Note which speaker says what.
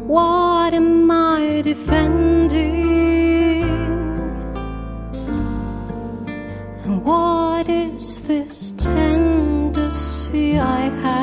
Speaker 1: What am I defending? And what is this tendency I have?